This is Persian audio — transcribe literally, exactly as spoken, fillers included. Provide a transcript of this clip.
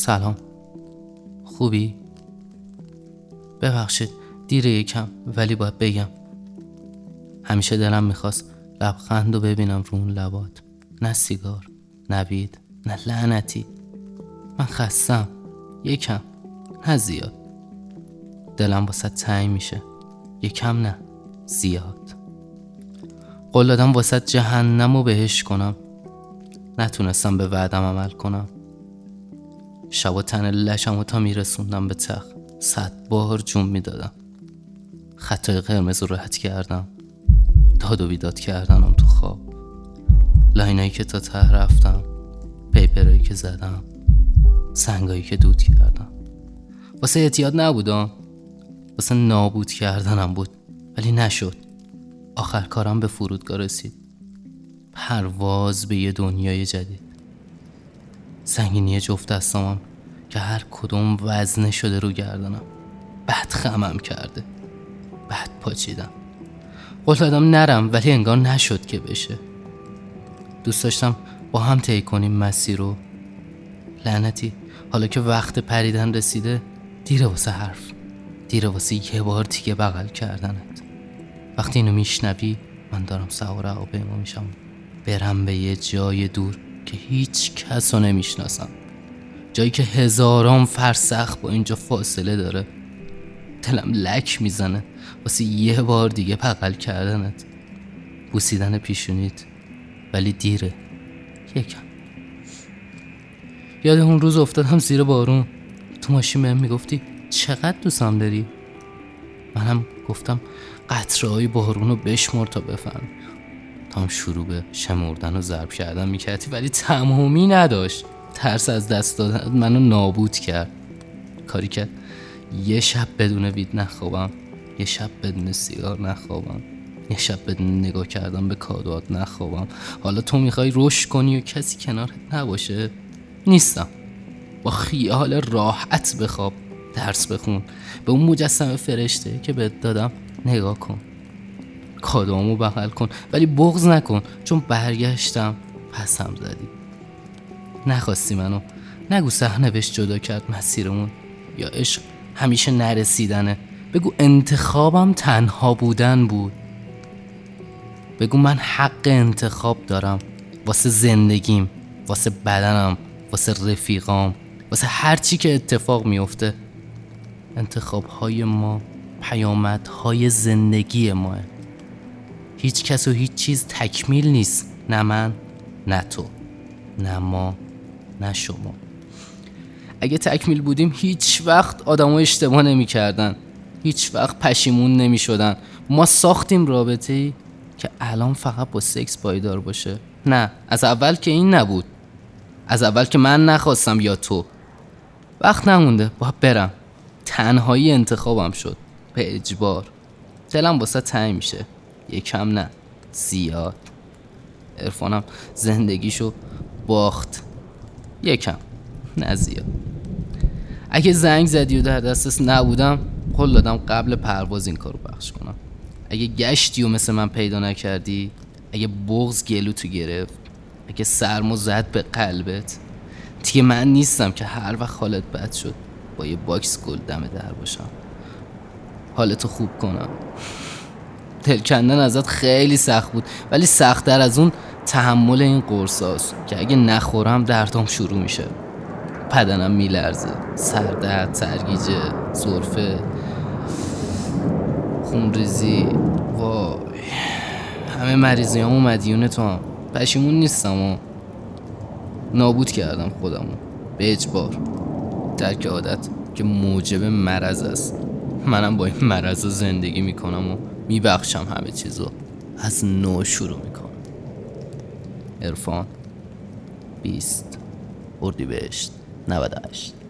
سلام، خوبی؟ ببخشید دیره یکم، ولی باید بگم همیشه دلم میخواست لبخند رو ببینم رو اون لبات. نه سیگار، نه وید، نه لعنتی. من خستم، یکم، نه زیاد. دلم واسه تنگ میشه، یکم نه زیاد. قول دادم واسه جهنم رو بهش کنم، نتونستم به وعدم عمل کنم. شب و تن لشم و تا میرسوندم به تخت، صد بار جون میدادم. خطای قرمز رو رد کردم، داد و بیداد کردنم تو خواب. لاینایی که تا ته رفتم، پیپرایی که زدم، سنگایی که دود کردم. واسه اعتیاد نبودم، واسه نابود کردنم بود، ولی نشد. آخر کارم به فرودگاه رسید، پرواز به یه دنیای جدید. سنگینی جفت دستامم که هر کدوم وزنه شده رو گردنم. بعد خمم کرده، بعد پاچیدم. قول دادم نرم، ولی انگار نشد که بشه. دوست داشتم با هم طی کنیم مسیر رو. لعنتی حالا که وقت پریدن رسیده، دیره واسه حرف، دیره واسه یه بار دیگه بغل کردنت. وقتی اینو میشنوی من دارم سوار هواپیما میشم، برم به یه جای دور که هیچ کس رو نمیشناسم، جایی که هزاران فرسخ با اینجا فاصله داره. دلم لک میزنه واسه یه بار دیگه بغل کردنت، بوسیدن پیشونیت، ولی دیره یکم. یاد اون روز افتادم زیر بارون، تو ماشین بهم میگفتی چقدر دوستم داری. منم گفتم قطره های بارون رو بشمر تا بفهم. تا هم شروع به شمردن و ضرب کردن میکردی، ولی تمامی نداشت. ترس از دست دادن منو نابود کرد. کاری که یه شب بدون وید نخوابم، یه شب بدون سیگار نخوابم، یه شب بدون نگاه کردم به کادوات نخوابم. حالا تو میخوای رشد کنی و کسی کنارت نباشه؟ نیستم. با خیال راحت بخواب، درس بخون، به اون مجسمه فرشته که بهت دادم نگاه کن، کادوامو بغل کن، ولی بغض نکن، چون برگشتم پسم زدی. نخواستی منو، نگو سرنوشت جدا کرد مسیرمون، یا عشق همیشه نرسیدنه. بگو انتخابم تنها بودن بود. بگو من حق انتخاب دارم، واسه زندگیم، واسه بدنم، واسه رفیقام، واسه هر چی که اتفاق میفته. انتخابهای ما پیامدهای زندگی ماه. هیچ کس و هیچ چیز تکمیل نیست، نه من، نه تو، نه ما، نه شما. اگه تکمیل بودیم هیچ وقت آدمو اشتباه نمی کردن، هیچ وقت پشیمون نمی شدن. ما ساختیم رابطه‌ای که الان فقط با سکس پایدار باشه. نه، از اول که این نبود، از اول که من نخواستم یا تو. وقت نمونده، باید برم. تنهایی انتخابم شد، به اجبار. دلم واسه تنگ میشه، یکم نه زیاد. عرفانم زندگیشو باخت، یکم نه زیاد. اگه زنگ زدی و در دسترس نبودم، قول دادم قبل پرواز این کارو پخش کنم. اگه گشتی و مثل من پیدا نکردی، اگه بغض گلوتو گرفت، اگه سرمو زد به قلبت، دیگه من نیستم که هر وقت حالت بد شد با یه باکس گل دم در باشم، حالتو خوب کنم. دل کندن ازت خیلی سخت بود، ولی سخت‌تر از اون تحمل این قرصاست که اگه نخورم دردام شروع میشه. بدنم میلرزه، سردرد، سرگیجه، سرفه، خونریزی. وای، همه مریضیامو مدیون تو هم. پشیمون نیستم و نابود کردم خودمو به اجبار. درک عادت که موجب مرض است. منم با این مرض زندگی میکنم و میبخشم، همه چیزو از نو شروع میکنم. عرفان، بیست اردیبهشت نود و هشت.